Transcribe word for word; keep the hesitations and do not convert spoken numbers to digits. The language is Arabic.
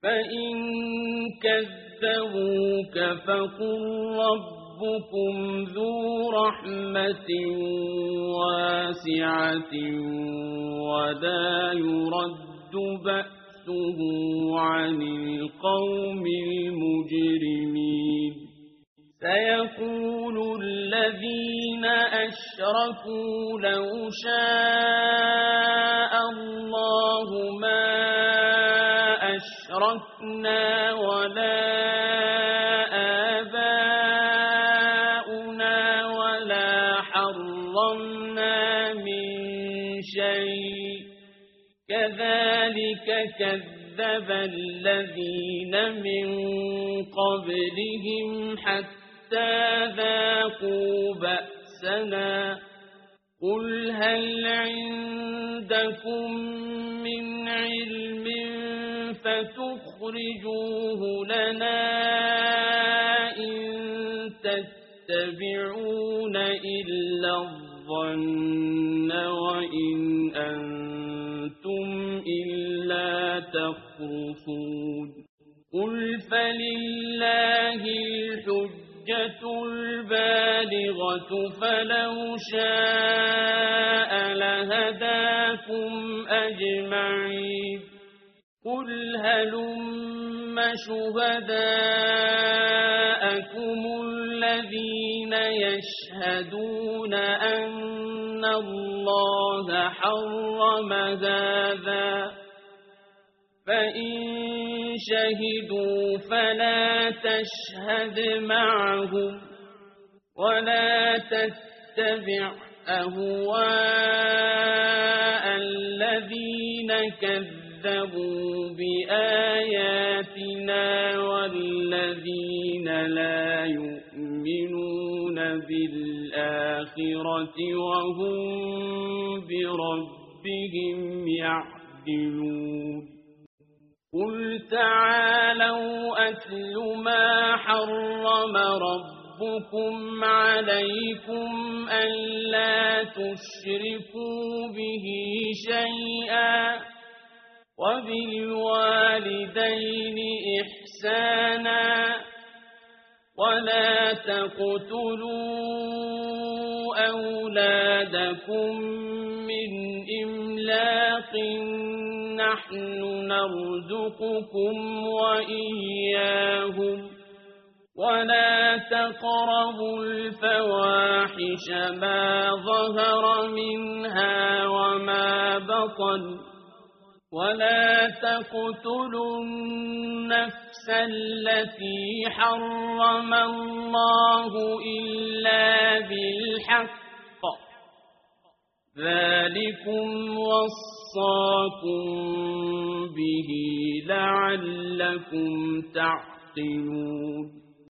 فإن كذبوك فقل ربكم ذو رحمة واسعة ولا يرد بأسه عن القوم المجرمين سيقول الذين أشركوا لو شاء الله ما أشركنا ولا آباؤنا ولا حرمنا من شيء كذلك كذب الذين من قبلهم حتى ذاقوا بأسنا قل هل عندكم من علم فتخرجوه لنا إن تتبعون إلا الظن وإن أنتم إلا تخرصون قل فلله الحجة البالغة فلو شاء لهداكم أجمعين قل هلم شهداءكم الذين يشهدون أن الله حرم هذا فإن شهدوا فلا تشهد معهم ولا تتبع أهواء الذين كذبوا بآياتنا والذين لا يؤمنون بالآخرة وهم بربهم يعدلون قل تعالوا أتل ما حرم ربكم عليكم ألا تشركوا به شيئا وبالوالدين إحسانا ولا تقتلوا أولادكم من إملاق نحن نرزقكم وإياهم ولا تقربوا الفواحش ما ظهر منها وما بطن ولا تقتلوا النفس التي حرم الله إلا بالحق ذلكم وصاكم به لعلكم تعقلون